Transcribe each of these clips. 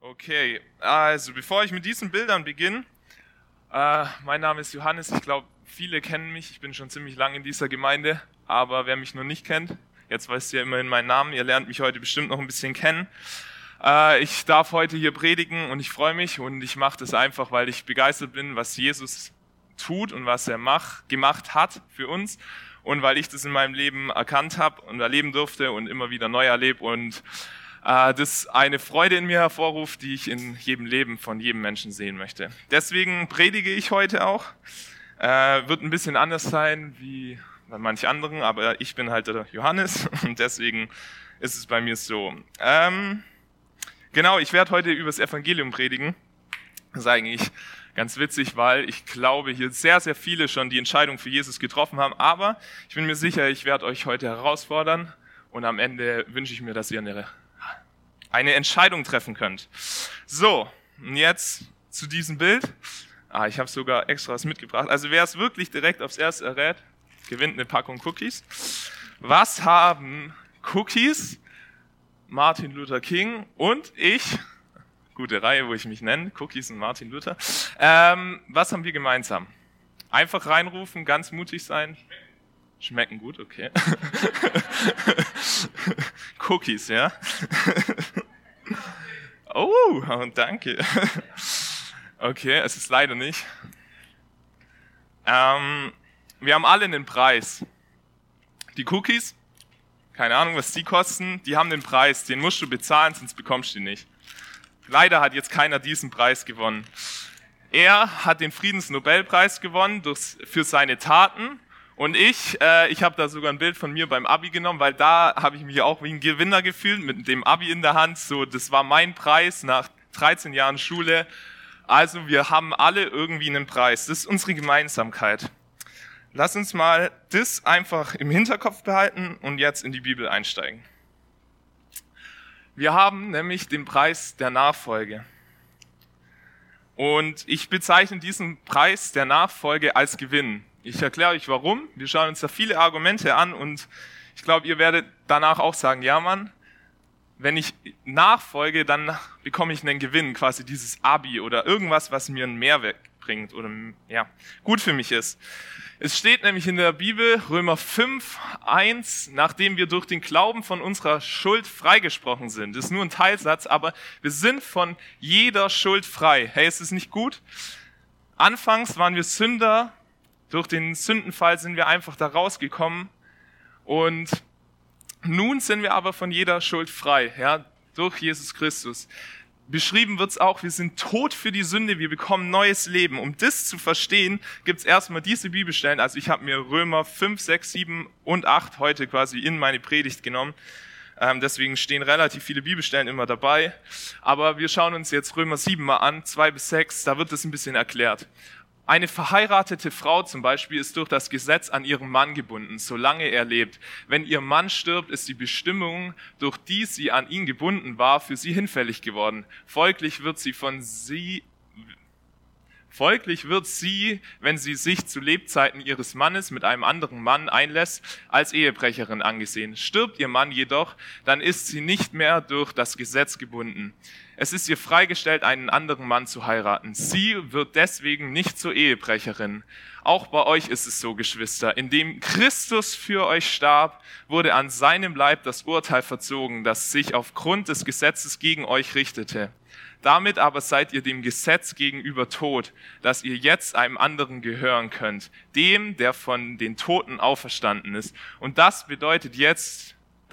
Okay, also bevor ich mit diesen Bildern beginne, mein Name ist Johannes, ich glaube, viele kennen mich, ich bin schon ziemlich lange in dieser Gemeinde, aber wer mich noch nicht kennt, jetzt weißt ihr ja immerhin meinen Namen, ihr lernt mich heute bestimmt noch ein bisschen kennen. Ich darf heute hier predigen und ich freue mich und ich mache das einfach, weil ich begeistert bin, was Jesus tut und was er gemacht hat für uns und weil ich das in meinem Leben erkannt habe und erleben durfte und immer wieder neu erlebe und das eine Freude in mir hervorruft, die ich in jedem Leben von jedem Menschen sehen möchte. Deswegen predige ich heute auch. Wird ein bisschen anders sein wie bei manch anderen, aber ich bin halt der Johannes und deswegen ist es bei mir so. Genau, ich werde heute über das Evangelium predigen. Das ist eigentlich ganz witzig, weil ich glaube, hier sehr, sehr viele schon die Entscheidung für Jesus getroffen haben, aber ich bin mir sicher, ich werde euch heute herausfordern und am Ende wünsche ich mir, dass ihr eine Entscheidung treffen könnt. So, und jetzt zu diesem Bild. Ich habe sogar extra was mitgebracht. Also wer es wirklich direkt aufs Erste errät, gewinnt eine Packung Cookies. Was haben Cookies, Martin Luther King und ich, gute Reihe, wo ich mich nenne, Cookies und Martin Luther, was haben wir gemeinsam? Einfach reinrufen, ganz mutig sein. Schmecken gut, okay. Cookies, ja. Oh, danke. Okay, es ist leider nicht. Wir haben alle einen Preis. Die Cookies, keine Ahnung, was die kosten, die haben den Preis, den musst du bezahlen, sonst bekommst du ihn nicht. Leider hat jetzt keiner diesen Preis gewonnen. Er hat den Friedensnobelpreis gewonnen für seine Taten. Und ich habe da sogar ein Bild von mir beim Abi genommen, weil da habe ich mich auch wie ein Gewinner gefühlt, mit dem Abi in der Hand. So, das war mein Preis nach 13 Jahren Schule. Also wir haben alle irgendwie einen Preis. Das ist unsere Gemeinsamkeit. Lass uns mal das einfach im Hinterkopf behalten und jetzt in die Bibel einsteigen. Wir haben nämlich den Preis der Nachfolge. Und ich bezeichne diesen Preis der Nachfolge als Gewinn. Ich erkläre euch warum. Wir schauen uns da viele Argumente an und ich glaube, ihr werdet danach auch sagen, ja Mann, wenn ich nachfolge, dann bekomme ich einen Gewinn, quasi dieses Abi oder irgendwas, was mir einen Mehrwert bringt oder ja, gut für mich ist. Es steht nämlich in der Bibel, Römer 5,1, nachdem wir durch den Glauben von unserer Schuld freigesprochen sind. Das ist nur ein Teilsatz, aber wir sind von jeder Schuld frei. Hey, ist es nicht gut? Anfangs waren wir Sünder. Durch den Sündenfall sind wir einfach da rausgekommen und nun sind wir aber von jeder Schuld frei, ja, durch Jesus Christus. Beschrieben wird's auch, wir sind tot für die Sünde, wir bekommen neues Leben. Um das zu verstehen, gibt's erstmal diese Bibelstellen. Also ich habe mir Römer 5, 6, 7 und 8 heute quasi in meine Predigt genommen. Deswegen stehen relativ viele Bibelstellen immer dabei. Aber wir schauen uns jetzt Römer 7 mal an, 2 bis 6, da wird das ein bisschen erklärt. Eine verheiratete Frau zum Beispiel ist durch das Gesetz an ihren Mann gebunden, solange er lebt. Wenn ihr Mann stirbt, ist die Bestimmung, durch die sie an ihn gebunden war, für sie hinfällig geworden. Folglich wird sie, wenn sie sich zu Lebzeiten ihres Mannes mit einem anderen Mann einlässt, als Ehebrecherin angesehen. Stirbt ihr Mann jedoch, dann ist sie nicht mehr durch das Gesetz gebunden. Es ist ihr freigestellt, einen anderen Mann zu heiraten. Sie wird deswegen nicht zur Ehebrecherin. Auch bei euch ist es so, Geschwister. Indem Christus für euch starb, wurde an seinem Leib das Urteil verzogen, das sich aufgrund des Gesetzes gegen euch richtete. Damit aber seid ihr dem Gesetz gegenüber tot, dass ihr jetzt einem anderen gehören könnt, dem, der von den Toten auferstanden ist. Und das bedeutet, jetzt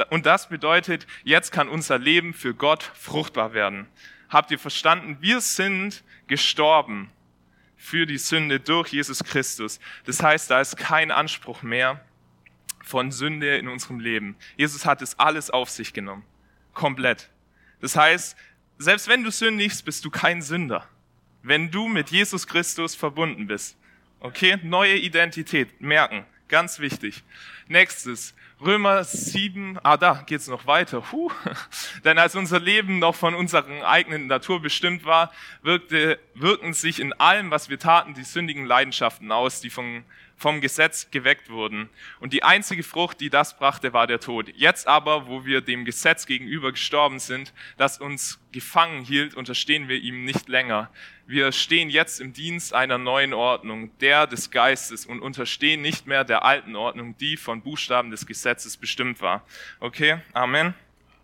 kann unser Leben für Gott fruchtbar werden. Habt ihr verstanden? Wir sind gestorben für die Sünde durch Jesus Christus. Das heißt, da ist kein Anspruch mehr von Sünde in unserem Leben. Jesus hat es alles auf sich genommen. Komplett. Das heißt, selbst wenn du sündigst, bist du kein Sünder. Wenn du mit Jesus Christus verbunden bist. Okay? Neue Identität. Merken. Ganz wichtig. Nächstes. Römer 7, da geht's noch weiter. Denn als unser Leben noch von unserer eigenen Natur bestimmt war, wirkten sich in allem, was wir taten, die sündigen Leidenschaften aus, die von vom Gesetz geweckt wurden. Und die einzige Frucht, die das brachte, war der Tod. Jetzt aber, wo wir dem Gesetz gegenüber gestorben sind, das uns gefangen hielt, unterstehen wir ihm nicht länger. Wir stehen jetzt im Dienst einer neuen Ordnung, der des Geistes, und unterstehen nicht mehr der alten Ordnung, die von Buchstaben des Gesetzes bestimmt war. Okay, Amen.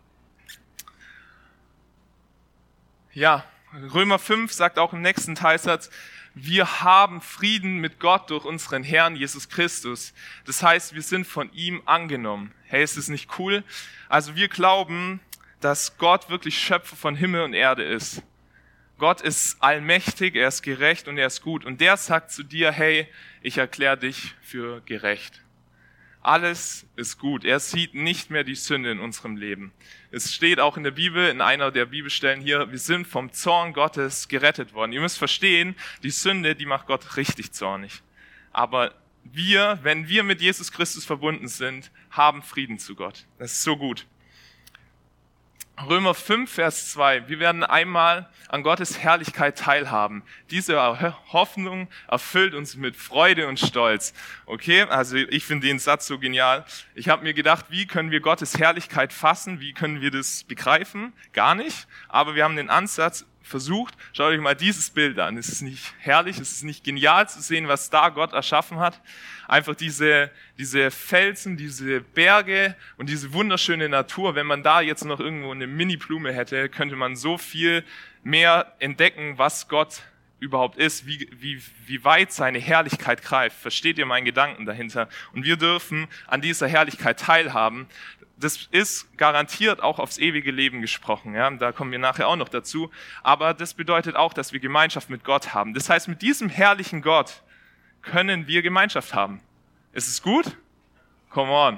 Ja, Römer 5 sagt auch im nächsten Teilsatz, wir haben Frieden mit Gott durch unseren Herrn Jesus Christus. Das heißt, wir sind von ihm angenommen. Hey, ist das nicht cool? Also wir glauben, dass Gott wirklich Schöpfer von Himmel und Erde ist. Gott ist allmächtig, er ist gerecht und er ist gut. Und der sagt zu dir, hey, ich erkläre dich für gerecht. Alles ist gut. Er sieht nicht mehr die Sünde in unserem Leben. Es steht auch in der Bibel, in einer der Bibelstellen hier, wir sind vom Zorn Gottes gerettet worden. Ihr müsst verstehen, die Sünde, die macht Gott richtig zornig. Aber wir, wenn wir mit Jesus Christus verbunden sind, haben Frieden zu Gott. Das ist so gut. Römer 5, Vers 2. Wir werden einmal an Gottes Herrlichkeit teilhaben. Diese Hoffnung erfüllt uns mit Freude und Stolz. Okay, also ich finde den Satz so genial. Ich habe mir gedacht, wie können wir Gottes Herrlichkeit fassen? Wie können wir das begreifen? Gar nicht. Aber wir haben den Ansatz versucht. Schaut euch mal dieses Bild an. Ist es nicht herrlich? Ist es nicht genial zu sehen, was da Gott erschaffen hat? Einfach diese Felsen, diese Berge und diese wunderschöne Natur. Wenn man da jetzt noch irgendwo eine Mini-Blume hätte, könnte man so viel mehr entdecken, was Gott überhaupt ist, wie weit seine Herrlichkeit greift. Versteht ihr meinen Gedanken dahinter? Und wir dürfen an dieser Herrlichkeit teilhaben. Das ist garantiert auch aufs ewige Leben gesprochen. Ja? Da kommen wir nachher auch noch dazu. Aber das bedeutet auch, dass wir Gemeinschaft mit Gott haben. Das heißt, mit diesem herrlichen Gott können wir Gemeinschaft haben. Ist es gut? Come on.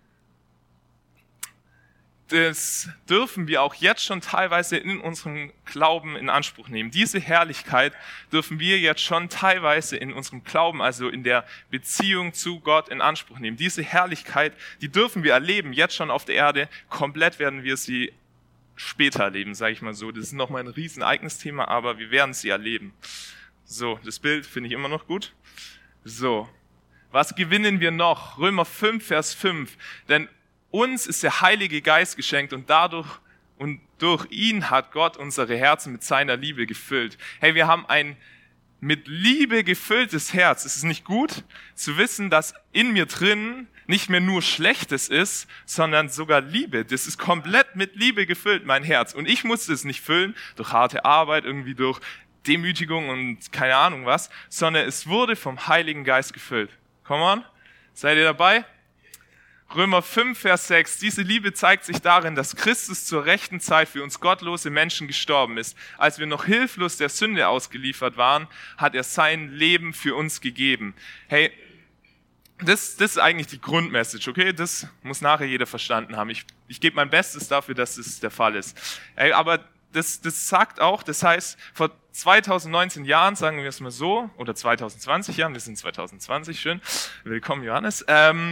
Das dürfen wir auch jetzt schon teilweise in unserem Glauben in Anspruch nehmen. Diese Herrlichkeit dürfen wir jetzt schon teilweise in unserem Glauben, also in der Beziehung zu Gott in Anspruch nehmen. Diese Herrlichkeit, die dürfen wir erleben, jetzt schon auf der Erde. Komplett werden wir sie später erleben, sage ich mal so. Das ist nochmal ein riesen eigenes Thema, aber wir werden sie erleben. So, das Bild finde ich immer noch gut. So, was gewinnen wir noch? Römer 5, Vers 5. Denn uns ist der Heilige Geist geschenkt und dadurch und durch ihn hat Gott unsere Herzen mit seiner Liebe gefüllt. Hey, wir haben ein mit Liebe gefülltes Herz. Ist es nicht gut zu wissen, dass in mir drin nicht mehr nur Schlechtes ist, sondern sogar Liebe. Das ist komplett mit Liebe gefüllt, mein Herz. Und ich musste es nicht füllen durch harte Arbeit, irgendwie durch Demütigung und keine Ahnung was, sondern es wurde vom Heiligen Geist gefüllt. Come on, seid ihr dabei? Römer 5, Vers 6. Diese Liebe zeigt sich darin, dass Christus zur rechten Zeit für uns gottlose Menschen gestorben ist. Als wir noch hilflos der Sünde ausgeliefert waren, hat er sein Leben für uns gegeben. Hey, das ist eigentlich die Grundmessage, okay? Das muss nachher jeder verstanden haben. Ich gebe mein Bestes dafür, dass es der Fall ist. Hey, aber das sagt auch, das heißt, vor 2019 Jahren, sagen wir es mal so, oder 2020 Jahren, wir sind 2020, schön, willkommen Johannes,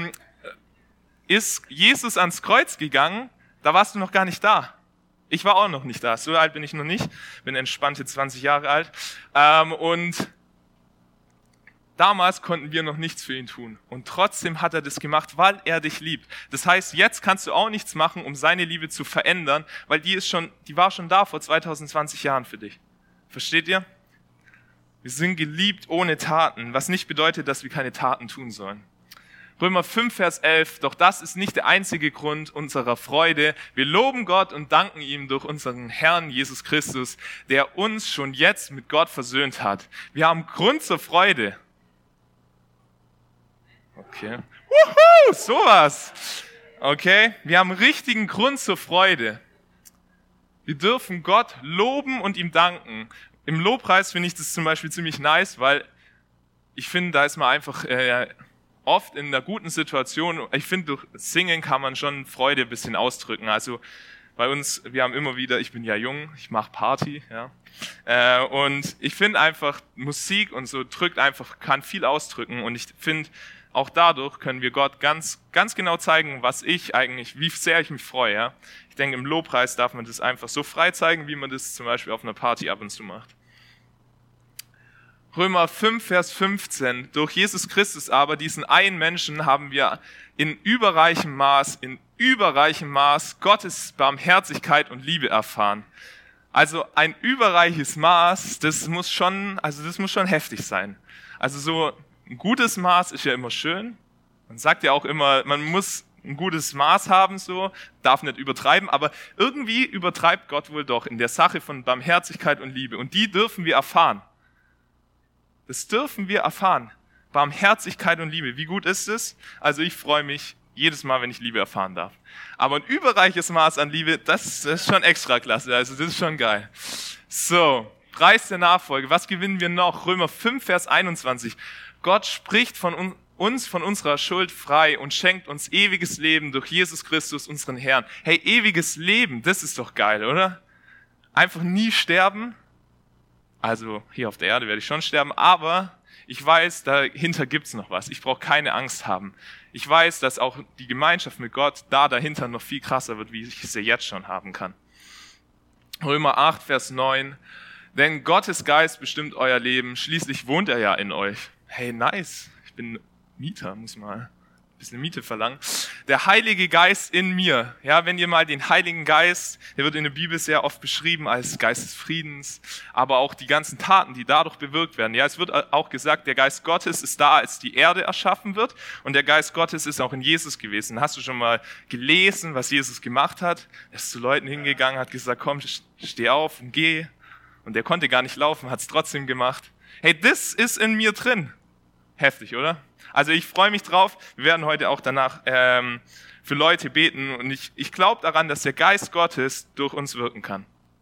ist Jesus ans Kreuz gegangen, da warst du noch gar nicht da. Ich war auch noch nicht da, so alt bin ich noch nicht, bin entspannte 20 Jahre alt. Und damals konnten wir noch nichts für ihn tun. Und trotzdem hat er das gemacht, weil er dich liebt. Das heißt, jetzt kannst du auch nichts machen, um seine Liebe zu verändern, weil die war schon da vor 2020 Jahren für dich. Versteht ihr? Wir sind geliebt ohne Taten, was nicht bedeutet, dass wir keine Taten tun sollen. Römer 5, Vers 11, doch das ist nicht der einzige Grund unserer Freude. Wir loben Gott und danken ihm durch unseren Herrn Jesus Christus, der uns schon jetzt mit Gott versöhnt hat. Wir haben Grund zur Freude. Okay. Wuhu, sowas. Okay, wir haben richtigen Grund zur Freude. Wir dürfen Gott loben und ihm danken. Im Lobpreis finde ich das zum Beispiel ziemlich nice, weil ich finde, da ist man einfach oft in einer guten Situation. Ich finde, durch Singen kann man schon Freude ein bisschen ausdrücken. Also bei uns, wir haben immer wieder, ich bin ja jung, ich mache Party, ja. Und ich finde einfach, Musik und so kann viel ausdrücken. Und ich finde, auch dadurch können wir Gott ganz, ganz genau zeigen, wie sehr ich mich freue. Ja? Ich denke, im Lobpreis darf man das einfach so frei zeigen, wie man das zum Beispiel auf einer Party ab und zu macht. Römer 5, Vers 15. Durch Jesus Christus aber, diesen einen Menschen, haben wir in überreichem Maß Gottes Barmherzigkeit und Liebe erfahren. Also ein überreiches Maß, das muss schon heftig sein. Also so ein gutes Maß ist ja immer schön. Man sagt ja auch immer, man muss ein gutes Maß haben, so, darf nicht übertreiben, aber irgendwie übertreibt Gott wohl doch in der Sache von Barmherzigkeit und Liebe. Und die dürfen wir erfahren. Das dürfen wir erfahren. Barmherzigkeit und Liebe. Wie gut ist es? Also ich freue mich jedes Mal, wenn ich Liebe erfahren darf. Aber ein überreiches Maß an Liebe, das ist schon extra klasse. Also das ist schon geil. So, Preis der Nachfolge. Was gewinnen wir noch? Römer 5, Vers 21. Gott spricht von uns von unserer Schuld frei und schenkt uns ewiges Leben durch Jesus Christus, unseren Herrn. Hey, ewiges Leben, das ist doch geil, oder? Einfach nie sterben. Also hier auf der Erde werde ich schon sterben, aber ich weiß, dahinter gibt's noch was. Ich brauche keine Angst haben. Ich weiß, dass auch die Gemeinschaft mit Gott dahinter noch viel krasser wird, wie ich sie jetzt schon haben kann. Römer 8, Vers 9. Denn Gottes Geist bestimmt euer Leben, schließlich wohnt er ja in euch. Hey, nice. Ich bin Mieter, muss mal ein bisschen Miete verlangen. Der Heilige Geist in mir. Ja, wenn ihr mal den Heiligen Geist, der wird in der Bibel sehr oft beschrieben als Geist des Friedens, aber auch die ganzen Taten, die dadurch bewirkt werden. Ja, es wird auch gesagt, der Geist Gottes ist da, als die Erde erschaffen wird, und der Geist Gottes ist auch in Jesus gewesen. Hast du schon mal gelesen, was Jesus gemacht hat? Er ist zu Leuten hingegangen, hat gesagt, komm, steh auf und geh. Und der konnte gar nicht laufen, hat es trotzdem gemacht. Hey, das ist in mir drin. Heftig, oder? Also ich freue mich drauf. Wir werden heute auch danach für Leute beten. Und ich glaube daran, dass der Geist Gottes durch uns wirken kann.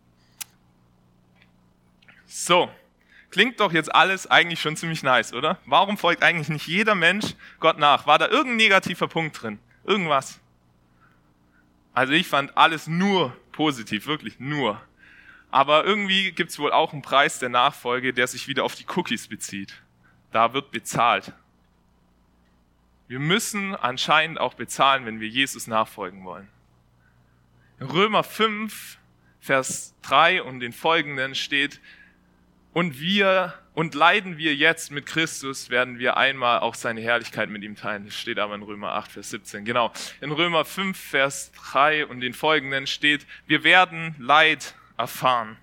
So, klingt doch jetzt alles eigentlich schon ziemlich nice, oder? Warum folgt eigentlich nicht jeder Mensch Gott nach? War da irgendein negativer Punkt drin? Irgendwas? Also ich fand alles nur positiv, wirklich nur. Aber irgendwie gibt es wohl auch einen Preis der Nachfolge, der sich wieder auf die Cookies bezieht. Da wird bezahlt. Wir müssen anscheinend auch bezahlen, wenn wir Jesus nachfolgen wollen. In Römer 5, Vers 3 und den folgenden steht, und leiden wir jetzt mit Christus, werden wir einmal auch seine Herrlichkeit mit ihm teilen. Das steht aber in Römer 8, Vers 17. Genau. In Römer 5, Vers 3 und den folgenden steht, wir werden Leid erfahren.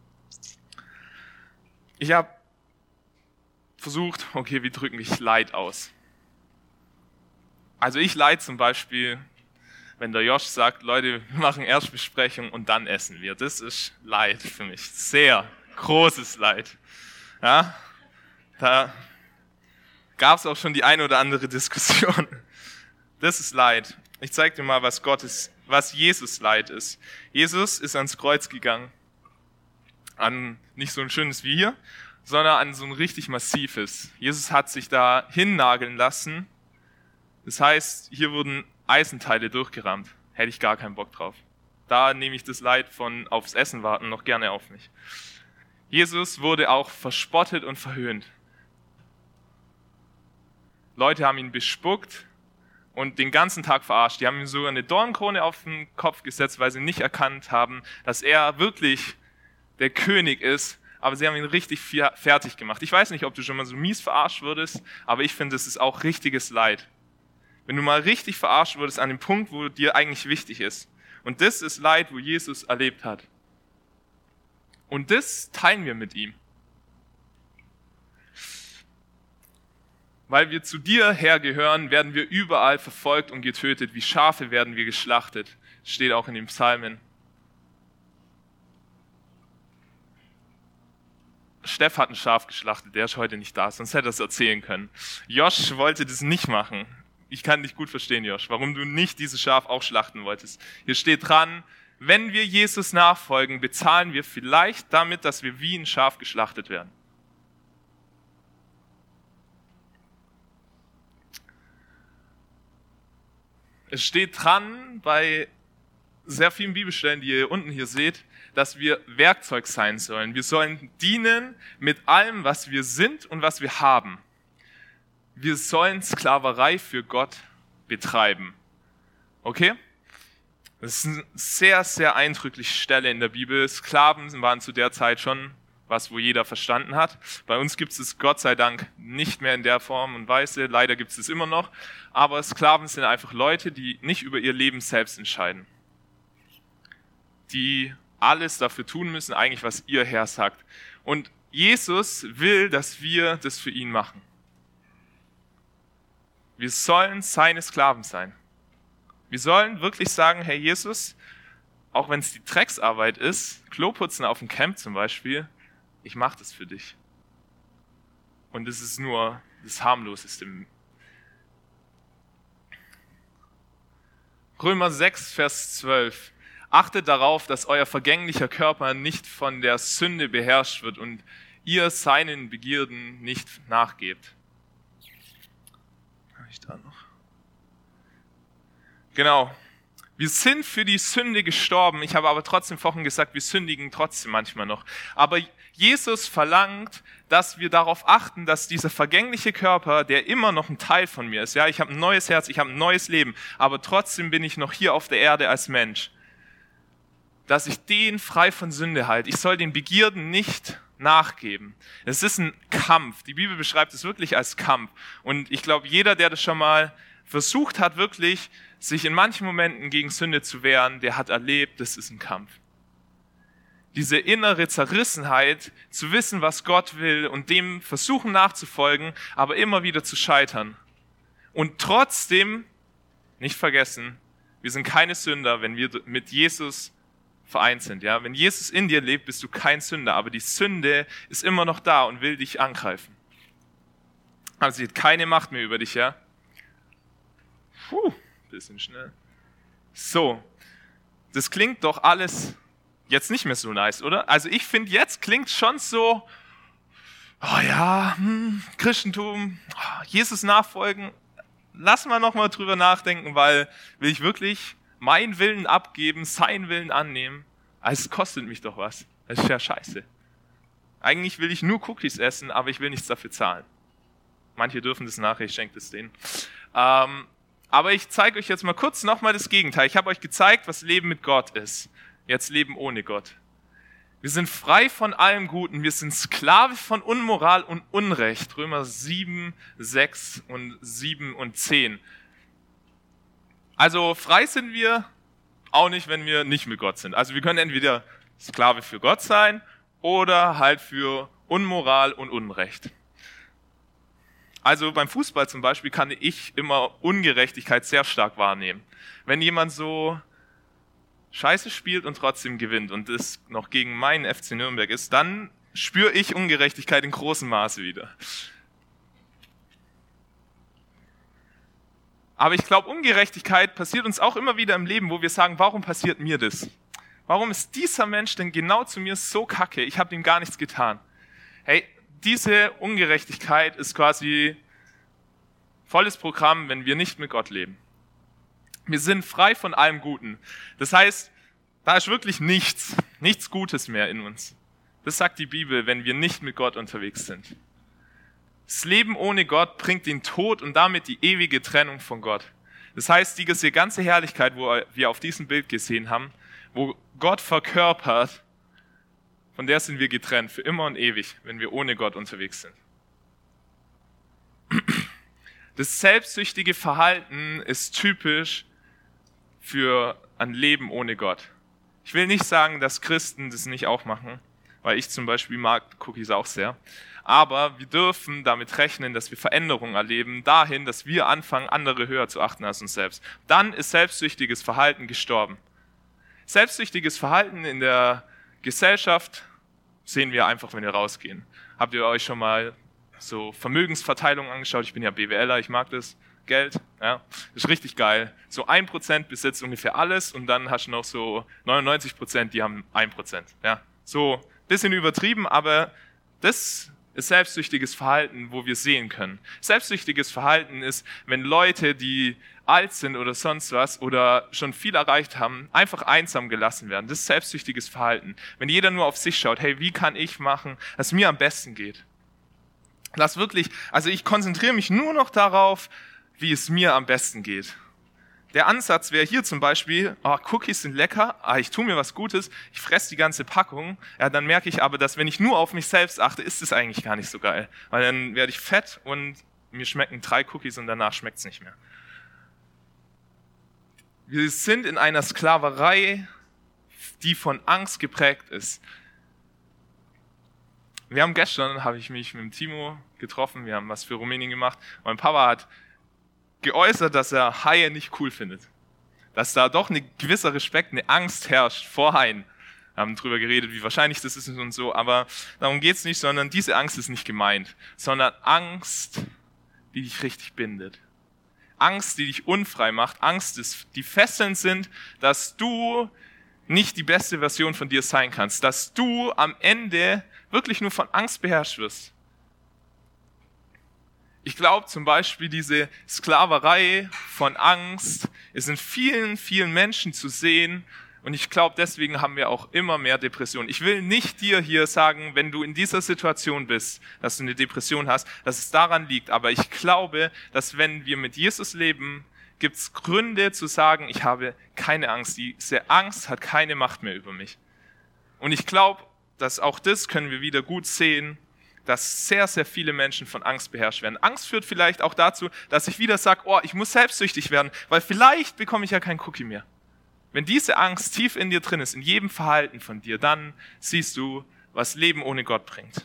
Ich habe versucht, okay, wie drücken wir Leid aus? Also ich leide zum Beispiel, wenn der Josh sagt, Leute, wir machen Erstbesprechung und dann essen wir. Das ist Leid für mich. Sehr großes Leid. Ja, da gab es auch schon die eine oder andere Diskussion. Das ist Leid. Ich zeige dir mal, was Jesus Leid ist. Jesus ist ans Kreuz gegangen. An nicht so ein schönes wie hier, sondern an so ein richtig massives. Jesus hat sich da hinnageln lassen. Das heißt, hier wurden Eisenteile durchgerammt. Hätte ich gar keinen Bock drauf. Da nehme ich das Leid von aufs Essen warten noch gerne auf mich. Jesus wurde auch verspottet und verhöhnt. Leute haben ihn bespuckt und den ganzen Tag verarscht. Die haben ihm sogar eine Dornkrone auf den Kopf gesetzt, weil sie nicht erkannt haben, dass er wirklich der König ist. Aber sie haben ihn richtig fertig gemacht. Ich weiß nicht, ob du schon mal so mies verarscht wurdest, aber ich finde, es ist auch richtiges Leid. Wenn du mal richtig verarscht wurdest an dem Punkt, wo dir eigentlich wichtig ist. Und das ist Leid, wo Jesus erlebt hat. Und das teilen wir mit ihm. Weil wir zu dir hergehören, werden wir überall verfolgt und getötet. Wie Schafe werden wir geschlachtet. Steht auch in den Psalmen. Steff hat ein Schaf geschlachtet, der ist heute nicht da, sonst hätte er es erzählen können. Josh wollte das nicht machen. Ich kann dich gut verstehen, Josh, warum du nicht dieses Schaf auch schlachten wolltest. Hier steht dran, wenn wir Jesus nachfolgen, bezahlen wir vielleicht damit, dass wir wie ein Schaf geschlachtet werden. Es steht dran bei sehr vielen Bibelstellen, die ihr unten hier seht, dass wir Werkzeug sein sollen. Wir sollen dienen mit allem, was wir sind und was wir haben. Wir sollen Sklaverei für Gott betreiben. Okay? Das ist eine sehr, sehr eindrückliche Stelle in der Bibel. Sklaven waren zu der Zeit schon was, wo jeder verstanden hat. Bei uns gibt es Gott sei Dank nicht mehr in der Form und Weise, leider gibt es es immer noch. Aber Sklaven sind einfach Leute, die nicht über ihr Leben selbst entscheiden. Die alles dafür tun müssen, eigentlich was ihr Herr sagt. Und Jesus will, dass wir das für ihn machen. Wir sollen seine Sklaven sein. Wir sollen wirklich sagen, Herr Jesus, auch wenn es die Drecksarbeit ist, Kloputzen auf dem Camp zum Beispiel, ich mache das für dich. Und es ist nur das Harmloseste. Römer 6, Vers 12. Achtet darauf, dass euer vergänglicher Körper nicht von der Sünde beherrscht wird und ihr seinen Begierden nicht nachgebt. Habe ich da noch? Genau. Wir sind für die Sünde gestorben. Ich habe aber trotzdem vorhin gesagt, wir sündigen trotzdem manchmal noch. Aber Jesus verlangt, dass wir darauf achten, dass dieser vergängliche Körper, der immer noch ein Teil von mir ist, ja, ich habe ein neues Herz, ich habe ein neues Leben, aber trotzdem bin ich noch hier auf der Erde als Mensch, dass ich den frei von Sünde halte. Ich soll den Begierden nicht nachgeben. Es ist ein Kampf. Die Bibel beschreibt es wirklich als Kampf. Und ich glaube, jeder, der das schon mal versucht hat, wirklich sich in manchen Momenten gegen Sünde zu wehren, der hat erlebt, das ist ein Kampf. Diese innere Zerrissenheit, zu wissen, was Gott will und dem versuchen nachzufolgen, aber immer wieder zu scheitern. Und trotzdem, nicht vergessen, wir sind keine Sünder, wenn wir mit Jesus vereint sind. Ja? Wenn Jesus in dir lebt, bist du kein Sünder, aber die Sünde ist immer noch da und will dich angreifen. Also sie hat keine Macht mehr über dich, ja? Bisschen schnell. So, das klingt doch alles jetzt nicht mehr so nice, oder? Also ich finde, jetzt klingt schon so, oh ja, Christentum, Jesus nachfolgen, lass mal nochmal drüber nachdenken, weil will ich wirklich meinen Willen abgeben, seinen Willen annehmen? Also es kostet mich doch was. Das ist ja scheiße. Eigentlich will ich nur Cookies essen, aber ich will nichts dafür zahlen. Manche dürfen das nachher, ich schenke das denen. Aber ich zeige euch jetzt mal kurz nochmal das Gegenteil. Ich habe euch gezeigt, was Leben mit Gott ist. Jetzt Leben ohne Gott. Wir sind frei von allem Guten. Wir sind Sklave von Unmoral und Unrecht. Römer 7, 6 und 7 und 10. Also frei sind wir auch nicht, wenn wir nicht mit Gott sind. Also wir können entweder Sklave für Gott sein oder halt für Unmoral und Unrecht. Also beim Fußball zum Beispiel kann ich immer Ungerechtigkeit sehr stark wahrnehmen. Wenn jemand so scheiße spielt und trotzdem gewinnt und das noch gegen meinen FC Nürnberg ist, dann spüre ich Ungerechtigkeit in großem Maße wieder. Aber ich glaube, Ungerechtigkeit passiert uns auch immer wieder im Leben, wo wir sagen, warum passiert mir das? Warum ist dieser Mensch denn genau zu mir so kacke? Ich habe ihm gar nichts getan. Hey, diese Ungerechtigkeit ist quasi volles Programm, wenn wir nicht mit Gott leben. Wir sind frei von allem Guten. Das heißt, da ist wirklich nichts Gutes mehr in uns. Das sagt die Bibel, wenn wir nicht mit Gott unterwegs sind. Das Leben ohne Gott bringt den Tod und damit die ewige Trennung von Gott. Das heißt, diese ganze Herrlichkeit, wo wir auf diesem Bild gesehen haben, wo Gott verkörpert, von der sind wir getrennt für immer und ewig, wenn wir ohne Gott unterwegs sind. Das selbstsüchtige Verhalten ist typisch für ein Leben ohne Gott. Ich will nicht sagen, dass Christen das nicht auch machen, weil ich zum Beispiel mag Cookies auch sehr. Aber wir dürfen damit rechnen, dass wir Veränderungen erleben, dahin, dass wir anfangen, andere höher zu achten als uns selbst. Dann ist selbstsüchtiges Verhalten gestorben. Selbstsüchtiges Verhalten in der Gesellschaft sehen wir einfach, wenn wir rausgehen. Habt ihr euch schon mal so Vermögensverteilung angeschaut? Ich bin ja BWLer, ich mag das. Geld, ja, das ist richtig geil. So 1% besitzt ungefähr alles und dann hast du noch so 99%, die haben 1%. Ja, so ein bisschen übertrieben, aber das ist selbstsüchtiges Verhalten, wo wir sehen können. Selbstsüchtiges Verhalten ist, wenn Leute, die alt sind oder sonst was oder schon viel erreicht haben, einfach einsam gelassen werden. Das ist selbstsüchtiges Verhalten. Wenn jeder nur auf sich schaut, hey, wie kann ich machen, dass es mir am besten geht? Also ich konzentriere mich nur noch darauf, wie es mir am besten geht. Der Ansatz wäre hier zum Beispiel, Cookies sind lecker, ich tue mir was Gutes, ich fresse die ganze Packung, dann merke ich aber, dass wenn ich nur auf mich selbst achte, ist es eigentlich gar nicht so geil. Weil dann werde ich fett und mir schmecken 3 Cookies und danach schmeckt es nicht mehr. Wir sind in einer Sklaverei, die von Angst geprägt ist. Habe ich mich mit dem Timo getroffen, wir haben was für Rumänien gemacht. Mein Papa hat geäußert, dass er Haie nicht cool findet. Dass da doch ein gewisser Respekt, eine Angst herrscht vor Haien. Wir haben darüber geredet, wie wahrscheinlich das ist und so, aber darum geht es nicht, sondern diese Angst ist nicht gemeint, sondern Angst, die dich richtig bindet. Angst, die dich unfrei macht, Angst, die fesselnd sind, dass du nicht die beste Version von dir sein kannst, dass du am Ende wirklich nur von Angst beherrscht wirst. Ich glaube zum Beispiel, diese Sklaverei von Angst ist in vielen, vielen Menschen zu sehen und ich glaube, deswegen haben wir auch immer mehr Depressionen. Ich will nicht dir hier sagen, wenn du in dieser Situation bist, dass du eine Depression hast, dass es daran liegt, aber ich glaube, dass wenn wir mit Jesus leben, gibt es Gründe zu sagen, ich habe keine Angst. Diese Angst hat keine Macht mehr über mich. Und ich glaube, dass auch das können wir wieder gut sehen, dass sehr, sehr viele Menschen von Angst beherrscht werden. Angst führt vielleicht auch dazu, dass ich wieder sage, ich muss selbstsüchtig werden, weil vielleicht bekomme ich ja keinen Cookie mehr. Wenn diese Angst tief in dir drin ist, in jedem Verhalten von dir, dann siehst du, was Leben ohne Gott bringt.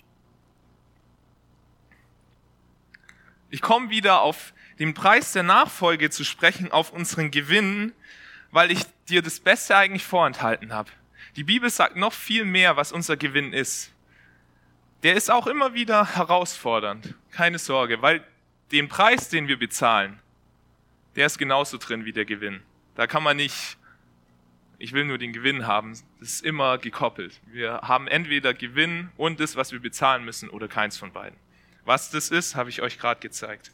Ich komme wieder auf den Preis der Nachfolge zu sprechen, auf unseren Gewinn, weil ich dir das Beste eigentlich vorenthalten habe. Die Bibel sagt noch viel mehr, was unser Gewinn ist. Der ist auch immer wieder herausfordernd, keine Sorge, weil den Preis, den wir bezahlen, der ist genauso drin wie der Gewinn. Da kann man nicht, ich will nur den Gewinn haben, das ist immer gekoppelt. Wir haben entweder Gewinn und das, was wir bezahlen müssen, oder keins von beiden. Was das ist, habe ich euch gerade gezeigt.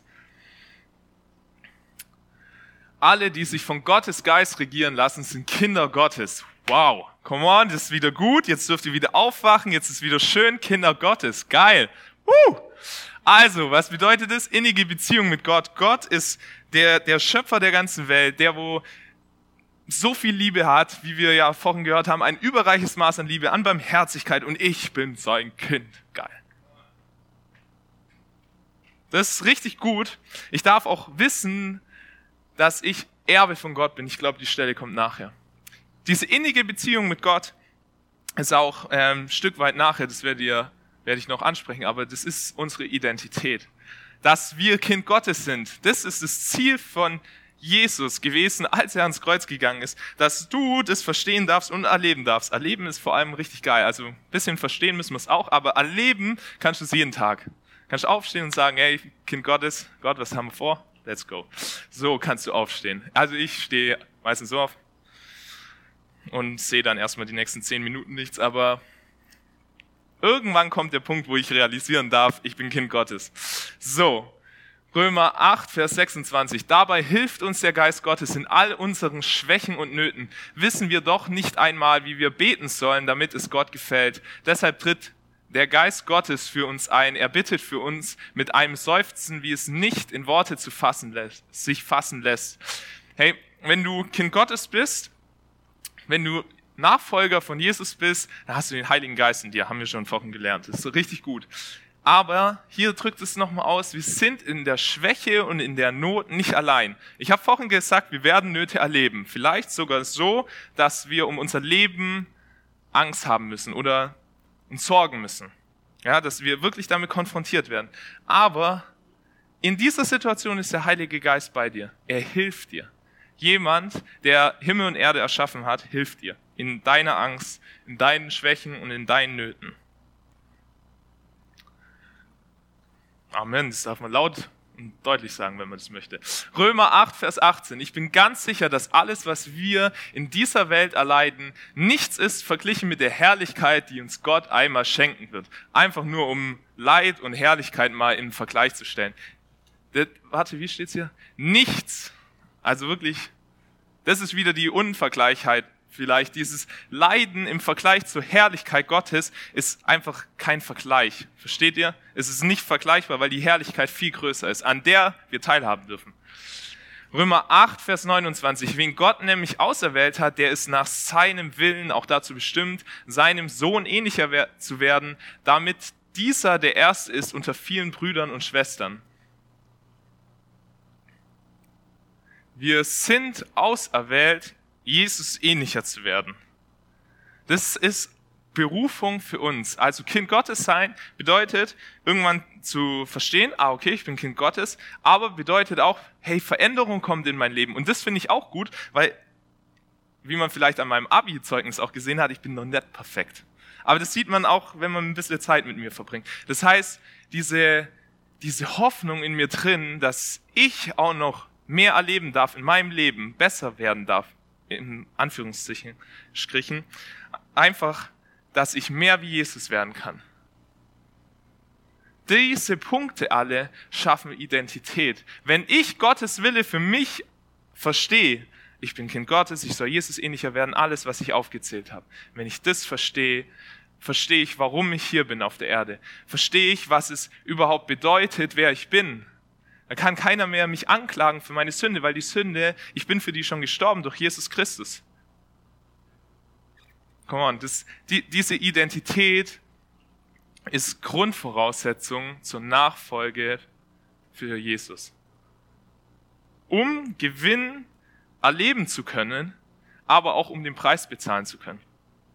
Alle, die sich von Gottes Geist regieren lassen, sind Kinder Gottes. Wow, come on, das ist wieder gut, jetzt dürft ihr wieder aufwachen, jetzt ist wieder schön, Kinder Gottes, geil. Also, was bedeutet das? Innige Beziehung mit Gott. Gott ist der Schöpfer der ganzen Welt, der wo so viel Liebe hat, wie wir ja vorhin gehört haben, ein überreiches Maß an Liebe, an Barmherzigkeit und ich bin sein Kind. Geil. Das ist richtig gut. Ich darf auch wissen, dass ich Erbe von Gott bin. Ich glaube, die Stelle kommt nachher. Diese innige Beziehung mit Gott ist auch ein Stück weit nachher, das werde ich noch ansprechen, aber das ist unsere Identität. Dass wir Kind Gottes sind, das ist das Ziel von Jesus gewesen, als er ans Kreuz gegangen ist, dass du das verstehen darfst und erleben darfst. Erleben ist vor allem richtig geil, also ein bisschen verstehen müssen wir es auch, aber erleben kannst du es jeden Tag. Kannst aufstehen und sagen, hey, Kind Gottes, Gott, was haben wir vor? Let's go. So kannst du aufstehen. Also ich stehe meistens so auf und sehe dann erstmal die nächsten 10 Minuten nichts, aber irgendwann kommt der Punkt, wo ich realisieren darf, ich bin Kind Gottes. So, Römer 8, Vers 26. Dabei hilft uns der Geist Gottes in all unseren Schwächen und Nöten. Wissen wir doch nicht einmal, wie wir beten sollen, damit es Gott gefällt. Deshalb tritt der Geist Gottes für uns ein. Er bittet für uns mit einem Seufzen, wie es nicht in Worte sich fassen lässt. Hey, wenn du Kind Gottes bist, wenn du Nachfolger von Jesus bist, dann hast du den Heiligen Geist in dir, haben wir schon vorhin gelernt. Das ist richtig gut. Aber hier drückt es nochmal aus, wir sind in der Schwäche und in der Not nicht allein. Ich habe vorhin gesagt, wir werden Nöte erleben. Vielleicht sogar so, dass wir um unser Leben Angst haben müssen oder uns sorgen müssen. Ja, dass wir wirklich damit konfrontiert werden. Aber in dieser Situation ist der Heilige Geist bei dir. Er hilft dir. Jemand, der Himmel und Erde erschaffen hat, hilft dir. In deiner Angst, in deinen Schwächen und in deinen Nöten. Amen, das darf man laut und deutlich sagen, wenn man das möchte. Römer 8, Vers 18. Ich bin ganz sicher, dass alles, was wir in dieser Welt erleiden, nichts ist verglichen mit der Herrlichkeit, die uns Gott einmal schenken wird. Einfach nur, um Leid und Herrlichkeit mal in Vergleich zu stellen. Wie steht's hier? Nichts. Also wirklich, das ist wieder die Unvergleichheit. Vielleicht dieses Leiden im Vergleich zur Herrlichkeit Gottes ist einfach kein Vergleich. Versteht ihr? Es ist nicht vergleichbar, weil die Herrlichkeit viel größer ist, an der wir teilhaben dürfen. Römer 8, Vers 29. Wen Gott nämlich auserwählt hat, der ist nach seinem Willen auch dazu bestimmt, seinem Sohn ähnlicher zu werden, damit dieser der Erste ist unter vielen Brüdern und Schwestern. Wir sind auserwählt, Jesus ähnlicher zu werden. Das ist Berufung für uns. Also Kind Gottes sein bedeutet, irgendwann zu verstehen, okay, ich bin Kind Gottes, aber bedeutet auch, hey, Veränderung kommt in mein Leben. Und das finde ich auch gut, weil, wie man vielleicht an meinem Abi-Zeugnis auch gesehen hat, ich bin noch nicht perfekt. Aber das sieht man auch, wenn man ein bisschen Zeit mit mir verbringt. Das heißt, diese Hoffnung in mir drin, dass ich auch noch mehr erleben darf in meinem Leben, besser werden darf, in Anführungsstrichen, einfach, dass ich mehr wie Jesus werden kann. Diese Punkte alle schaffen Identität. Wenn ich Gottes Wille für mich verstehe, ich bin Kind Gottes, ich soll Jesus ähnlicher werden, alles, was ich aufgezählt habe. Wenn ich das verstehe, verstehe ich, warum ich hier bin auf der Erde. Verstehe ich, was es überhaupt bedeutet, wer ich bin. Da kann keiner mehr mich anklagen für meine Sünde, weil die Sünde, ich bin für die schon gestorben durch Jesus Christus. Come on, diese Identität ist Grundvoraussetzung zur Nachfolge für Jesus. Um Gewinn erleben zu können, aber auch um den Preis bezahlen zu können.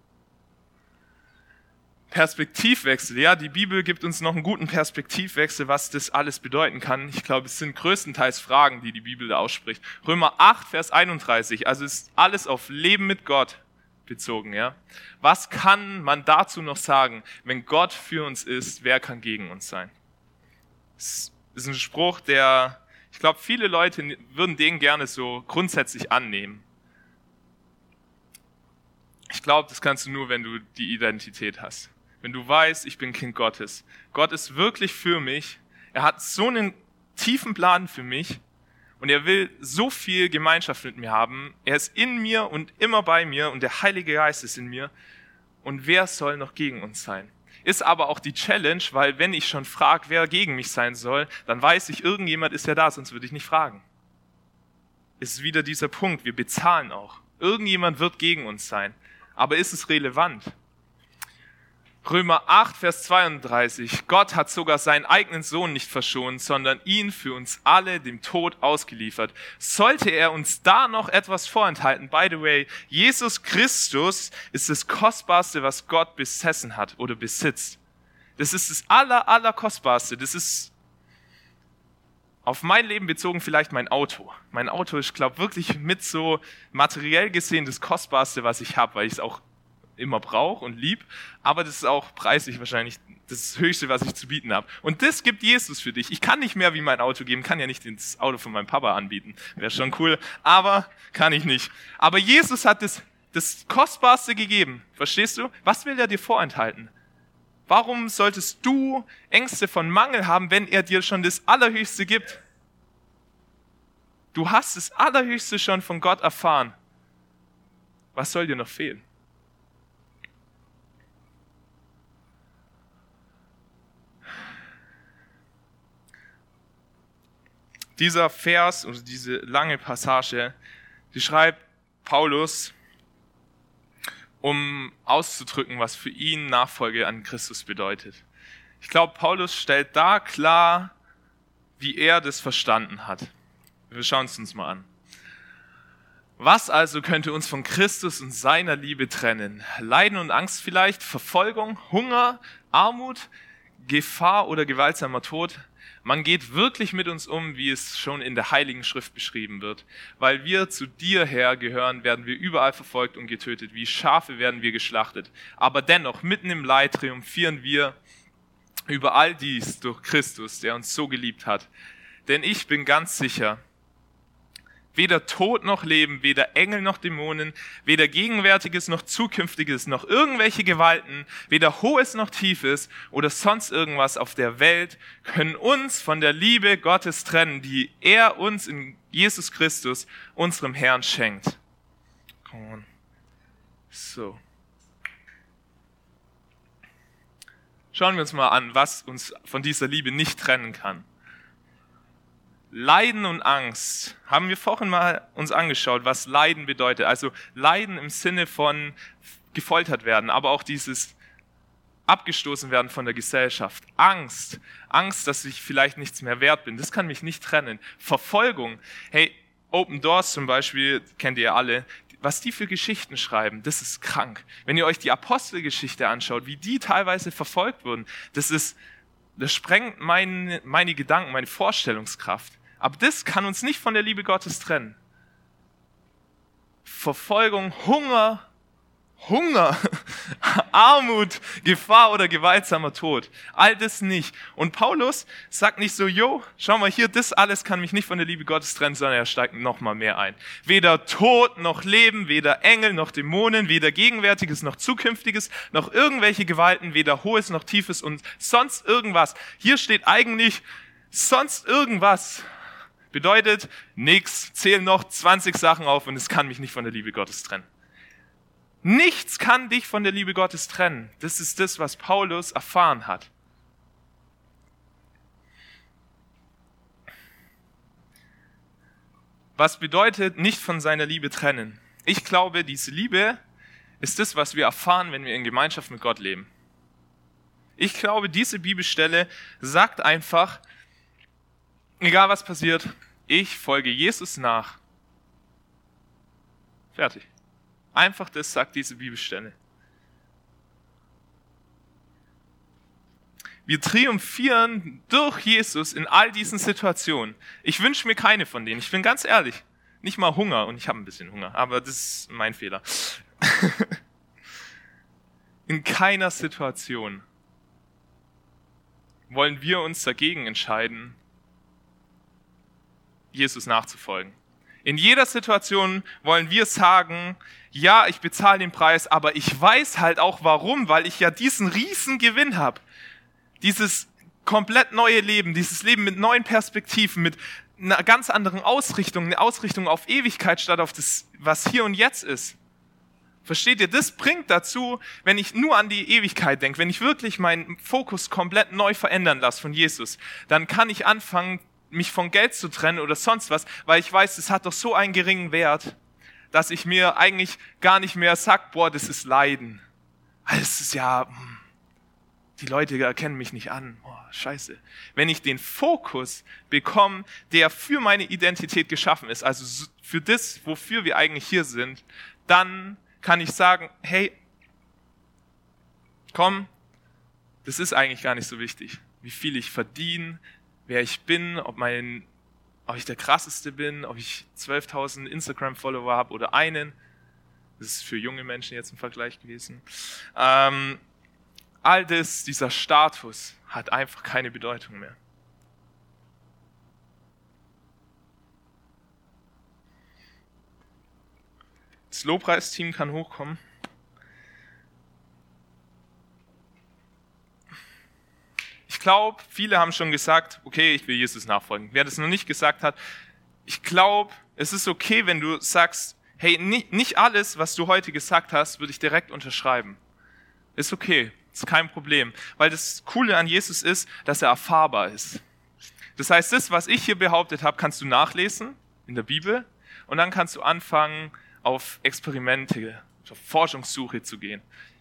Perspektivwechsel, ja, die Bibel gibt uns noch einen guten Perspektivwechsel, was das alles bedeuten kann. Ich glaube, es sind größtenteils Fragen, die die Bibel da ausspricht. Römer 8, Vers 31, also ist alles auf Leben mit Gott bezogen, ja. Was kann man dazu noch sagen? Wenn Gott für uns ist, wer kann gegen uns sein? Das ist ein Spruch, ich glaube, viele Leute würden den gerne so grundsätzlich annehmen. Ich glaube, das kannst du nur, wenn du die Identität hast. Wenn du weißt, ich bin Kind Gottes. Gott ist wirklich für mich. Er hat so einen tiefen Plan für mich. Und er will so viel Gemeinschaft mit mir haben. Er ist in mir und immer bei mir und der Heilige Geist ist in mir. Und wer soll noch gegen uns sein? Ist aber auch die Challenge, weil wenn ich schon frage, wer gegen mich sein soll, dann weiß ich, irgendjemand ist ja da, sonst würde ich nicht fragen. Ist wieder dieser Punkt, wir bezahlen auch. Irgendjemand wird gegen uns sein. Aber ist es relevant? Römer 8, Vers 32. Gott hat sogar seinen eigenen Sohn nicht verschont, sondern ihn für uns alle dem Tod ausgeliefert. Sollte er uns da noch etwas vorenthalten? By the way, Jesus Christus ist das Kostbarste, was Gott besessen hat oder besitzt. Das ist das Allerkostbarste. Das ist auf mein Leben bezogen vielleicht mein Auto. Mein Auto ist, glaube ich, wirklich mit so materiell gesehen das Kostbarste, was ich habe, weil ich es auch immer brauche und lieb, aber das ist auch preislich wahrscheinlich das Höchste, was ich zu bieten habe. Und das gibt Jesus für dich. Ich kann nicht mehr wie mein Auto geben, kann ja nicht das Auto von meinem Papa anbieten. Wäre schon cool, aber kann ich nicht. Aber Jesus hat das Kostbarste gegeben. Verstehst du? Was will er dir vorenthalten? Warum solltest du Ängste von Mangel haben, wenn er dir schon das Allerhöchste gibt? Du hast das Allerhöchste schon von Gott erfahren. Was soll dir noch fehlen? Dieser Vers oder diese lange Passage, die schreibt Paulus, um auszudrücken, was für ihn Nachfolge an Christus bedeutet. Ich glaube, Paulus stellt da klar, wie er das verstanden hat. Wir schauen es uns mal an. Was also könnte uns von Christus und seiner Liebe trennen? Leiden und Angst vielleicht, Verfolgung, Hunger, Armut, Gefahr oder gewaltsamer Tod? Man geht wirklich mit uns um, wie es schon in der Heiligen Schrift beschrieben wird. Weil wir zu dir, Herr, gehören, werden wir überall verfolgt und getötet. Wie Schafe werden wir geschlachtet. Aber dennoch, mitten im Leid triumphieren wir über all dies durch Christus, der uns so geliebt hat. Denn ich bin ganz sicher, weder Tod noch Leben, weder Engel noch Dämonen, weder Gegenwärtiges noch Zukünftiges, noch irgendwelche Gewalten, weder Hohes noch Tiefes oder sonst irgendwas auf der Welt können uns von der Liebe Gottes trennen, die er uns in Jesus Christus, unserem Herrn, schenkt. Come on. So. Schauen wir uns mal an, was uns von dieser Liebe nicht trennen kann. Leiden und Angst haben wir vorhin mal uns angeschaut, was Leiden bedeutet. Also Leiden im Sinne von gefoltert werden, aber auch dieses abgestoßen werden von der Gesellschaft. Angst, dass ich vielleicht nichts mehr wert bin, das kann mich nicht trennen. Verfolgung, hey, Open Doors zum Beispiel, kennt ihr ja alle, was die für Geschichten schreiben, das ist krank. Wenn ihr euch die Apostelgeschichte anschaut, wie die teilweise verfolgt wurden, das sprengt meine Gedanken, meine Vorstellungskraft. Aber das kann uns nicht von der Liebe Gottes trennen. Verfolgung, Hunger, Armut, Gefahr oder gewaltsamer Tod. All das nicht. Und Paulus sagt nicht so, schau mal hier, das alles kann mich nicht von der Liebe Gottes trennen, sondern er steigt noch mal mehr ein. Weder Tod noch Leben, weder Engel noch Dämonen, weder Gegenwärtiges noch Zukünftiges, noch irgendwelche Gewalten, weder Hohes noch Tiefes und sonst irgendwas. Hier steht eigentlich sonst irgendwas. Bedeutet nichts, zähl noch 20 Sachen auf und es kann mich nicht von der Liebe Gottes trennen. Nichts kann dich von der Liebe Gottes trennen. Das ist das, was Paulus erfahren hat. Was bedeutet nicht von seiner Liebe trennen? Ich glaube, diese Liebe ist das, was wir erfahren, wenn wir in Gemeinschaft mit Gott leben. Ich glaube, diese Bibelstelle sagt einfach, egal was passiert, ich folge Jesus nach. Fertig. Einfach das sagt diese Bibelstelle. Wir triumphieren durch Jesus in all diesen Situationen. Ich wünsche mir keine von denen. Ich bin ganz ehrlich. Nicht mal Hunger. Und ich habe ein bisschen Hunger. Aber das ist mein Fehler. In keiner Situation wollen wir uns dagegen entscheiden, Jesus nachzufolgen. In jeder Situation wollen wir sagen, ja, ich bezahle den Preis, aber ich weiß halt auch warum, weil ich ja diesen riesen Gewinn habe. Dieses komplett neue Leben, dieses Leben mit neuen Perspektiven, mit einer ganz anderen Ausrichtung, eine Ausrichtung auf Ewigkeit statt auf das, was hier und jetzt ist. Versteht ihr? Das bringt dazu, wenn ich nur an die Ewigkeit denke, wenn ich wirklich meinen Fokus komplett neu verändern lasse von Jesus, dann kann ich anfangen, mich von Geld zu trennen oder sonst was, weil ich weiß, es hat doch so einen geringen Wert, dass ich mir eigentlich gar nicht mehr sag, boah, das ist Leiden. Das ist ja, die Leute erkennen mich nicht an. Oh, scheiße. Wenn ich den Fokus bekomme, der für meine Identität geschaffen ist, also für das, wofür wir eigentlich hier sind, dann kann ich sagen, hey, komm, das ist eigentlich gar nicht so wichtig, wie viel ich verdiene, wer ich bin, ob ich der Krasseste bin, ob ich 12.000 Instagram-Follower habe oder einen. Das ist für junge Menschen jetzt im Vergleich gewesen. All das, dieser Status, hat einfach keine Bedeutung mehr. Das Lobpreisteam kann hochkommen. Ich glaube, viele haben schon gesagt, okay, ich will Jesus nachfolgen. Wer das noch nicht gesagt hat, ich glaube, es ist okay, wenn du sagst, hey, nicht alles, was du heute gesagt hast, würde ich direkt unterschreiben. Ist okay, ist kein Problem. Weil das Coole an Jesus ist, dass er erfahrbar ist. Das heißt, das, was ich hier behauptet habe, kannst du nachlesen in der Bibel und dann kannst du anfangen, auf Experimente, auf Forschungssuche zu gehen.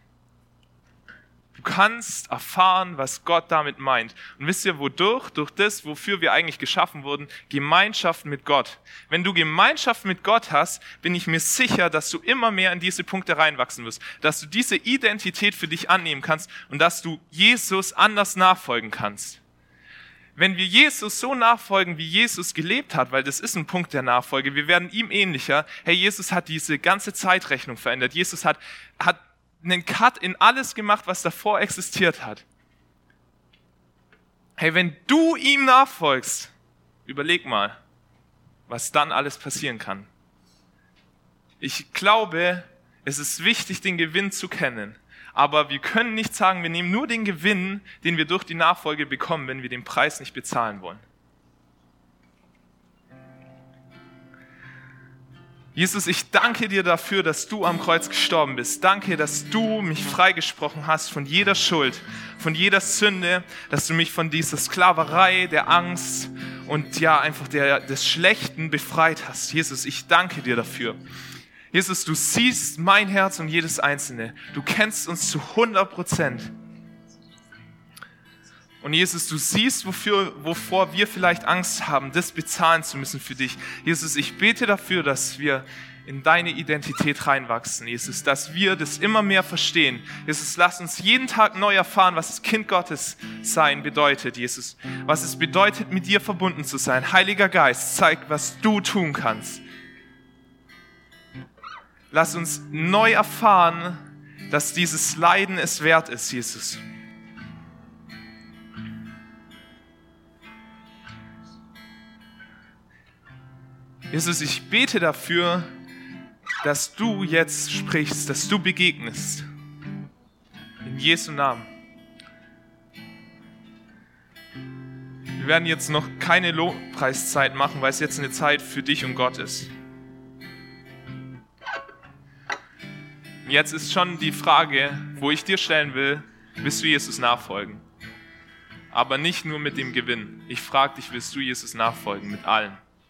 Du kannst erfahren, was Gott damit meint. Und wisst ihr, wodurch? Durch das, wofür wir eigentlich geschaffen wurden, Gemeinschaft mit Gott. Wenn du Gemeinschaft mit Gott hast, bin ich mir sicher, dass du immer mehr in diese Punkte reinwachsen wirst. Dass du diese Identität für dich annehmen kannst und dass du Jesus anders nachfolgen kannst. Wenn wir Jesus so nachfolgen, wie Jesus gelebt hat, weil das ist ein Punkt der Nachfolge, wir werden ihm ähnlicher. Hey, Jesus hat diese ganze Zeitrechnung verändert. Jesus hat einen Cut in alles gemacht, was davor existiert hat. Hey, wenn du ihm nachfolgst, überleg mal, was dann alles passieren kann. Ich glaube, es ist wichtig, den Gewinn zu kennen. Aber wir können nicht sagen, wir nehmen nur den Gewinn, den wir durch die Nachfolge bekommen, wenn wir den Preis nicht bezahlen wollen. Jesus, ich danke dir dafür, dass du am Kreuz gestorben bist. Danke, dass du mich freigesprochen hast von jeder Schuld, von jeder Sünde, dass du mich von dieser Sklaverei, der Angst und ja, einfach des Schlechten befreit hast. Jesus, ich danke dir dafür. Jesus, du siehst mein Herz und jedes Einzelne. Du kennst uns zu 100%. Und Jesus, du siehst, wovor wir vielleicht Angst haben, das bezahlen zu müssen für dich. Jesus, ich bete dafür, dass wir in deine Identität reinwachsen, Jesus, dass wir das immer mehr verstehen. Jesus, lass uns jeden Tag neu erfahren, was das Kind Gottes sein bedeutet, Jesus. Was es bedeutet, mit dir verbunden zu sein. Heiliger Geist, zeig, was du tun kannst. Lass uns neu erfahren, dass dieses Leiden es wert ist, Jesus. Jesus, ich bete dafür, dass du jetzt sprichst, dass du begegnest. In Jesu Namen. Wir werden jetzt noch keine Lobpreiszeit machen, weil es jetzt eine Zeit für dich und Gott ist. Jetzt ist schon die Frage, wo ich dir stellen will, willst du Jesus nachfolgen? Aber nicht nur mit dem Gewinn. Ich frage dich, willst du Jesus nachfolgen mit allem?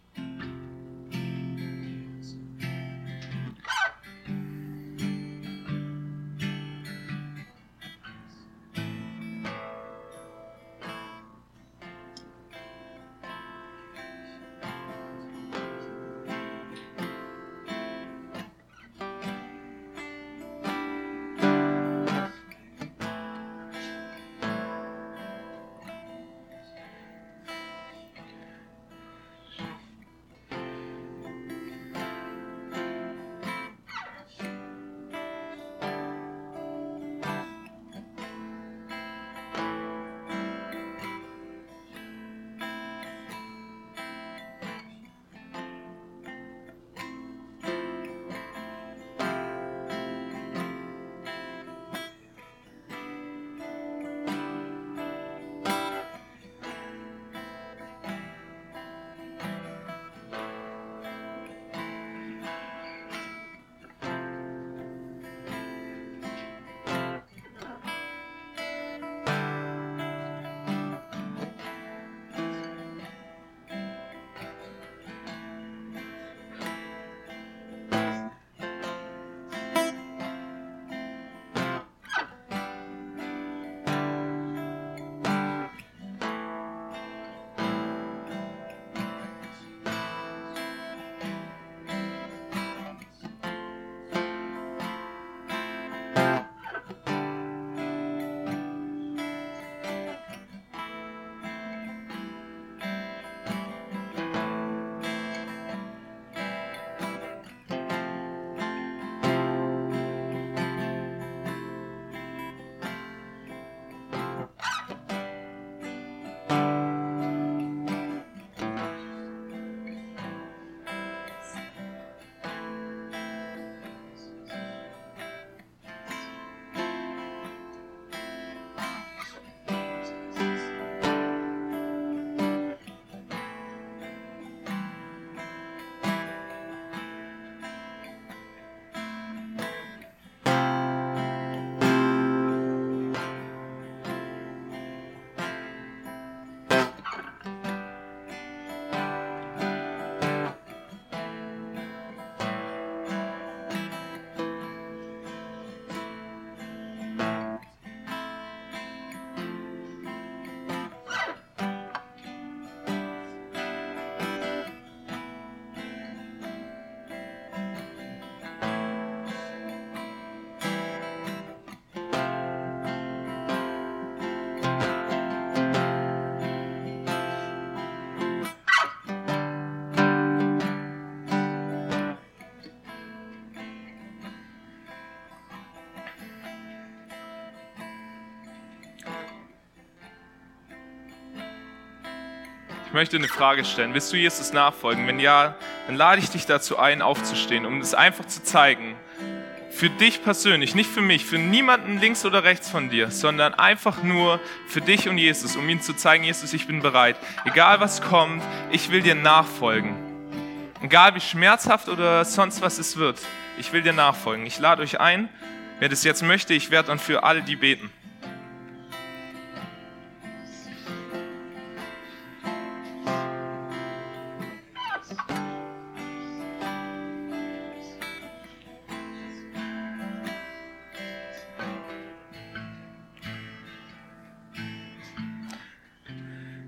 Ich möchte eine Frage stellen. Willst du Jesus nachfolgen? Wenn ja, dann lade ich dich dazu ein, aufzustehen, um es einfach zu zeigen. Für dich persönlich, nicht für mich, für niemanden links oder rechts von dir, sondern einfach nur für dich und Jesus, um ihm zu zeigen, Jesus, ich bin bereit. Egal was kommt, ich will dir nachfolgen. Egal wie schmerzhaft oder sonst was es wird, ich will dir nachfolgen. Ich lade euch ein, wer das jetzt möchte, ich werde dann für alle die beten.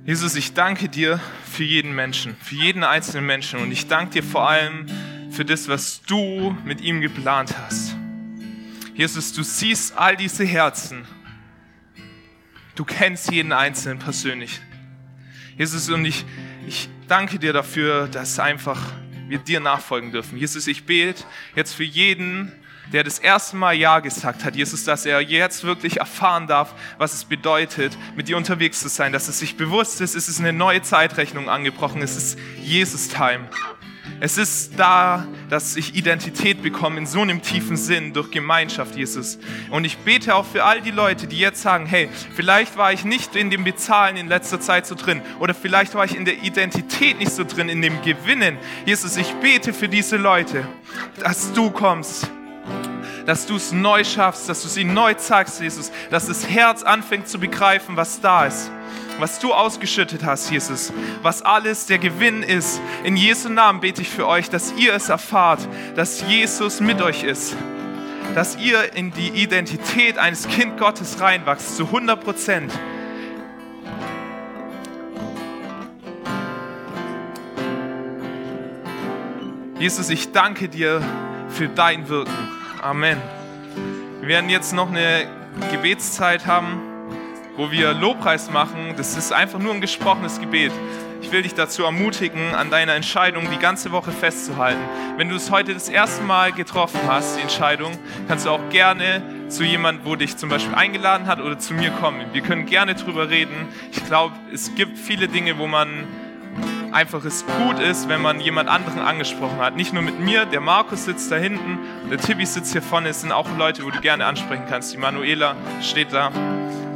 Jesus, ich danke dir für jeden Menschen, für jeden einzelnen Menschen. Und ich danke dir vor allem für das, was du mit ihm geplant hast. Jesus, du siehst all diese Herzen. Du kennst jeden Einzelnen persönlich. Jesus, und ich danke dir dafür, dass einfach wir dir nachfolgen dürfen. Jesus, ich bete jetzt für jeden, der das erste Mal Ja gesagt hat, Jesus, dass er jetzt wirklich erfahren darf, was es bedeutet, mit dir unterwegs zu sein, dass es sich bewusst ist, es ist eine neue Zeitrechnung angebrochen, es ist Jesus-Time. Es ist da, dass ich Identität bekomme in so einem tiefen Sinn durch Gemeinschaft, Jesus. Und ich bete auch für all die Leute, die jetzt sagen, hey, vielleicht war ich nicht in dem Bezahlen in letzter Zeit so drin oder vielleicht war ich in der Identität nicht so drin, in dem Gewinnen. Jesus, ich bete für diese Leute, dass du kommst, dass du es neu schaffst, dass du sie neu zeigst, Jesus, dass das Herz anfängt zu begreifen, was da ist. Was du ausgeschüttet hast, Jesus, was alles der Gewinn ist. In Jesu Namen bete ich für euch, dass ihr es erfahrt, dass Jesus mit euch ist. Dass ihr in die Identität eines Kind Gottes reinwachst, zu 100%. Jesus, ich danke dir für dein Wirken. Amen. Wir werden jetzt noch eine Gebetszeit haben, wo wir Lobpreis machen. Das ist einfach nur ein gesprochenes Gebet. Ich will dich dazu ermutigen, an deiner Entscheidung die ganze Woche festzuhalten. Wenn du es heute das erste Mal getroffen hast, die Entscheidung, kannst du auch gerne zu jemandem, wo dich zum Beispiel eingeladen hat, oder zu mir kommen. Wir können gerne drüber reden. Ich glaube, es gibt viele Dinge, wo man einfach es gut ist, wenn man jemand anderen angesprochen hat. Nicht nur mit mir, der Markus sitzt da hinten, der Tibi sitzt hier vorne. Es sind auch Leute, wo du gerne ansprechen kannst. Die Manuela steht da.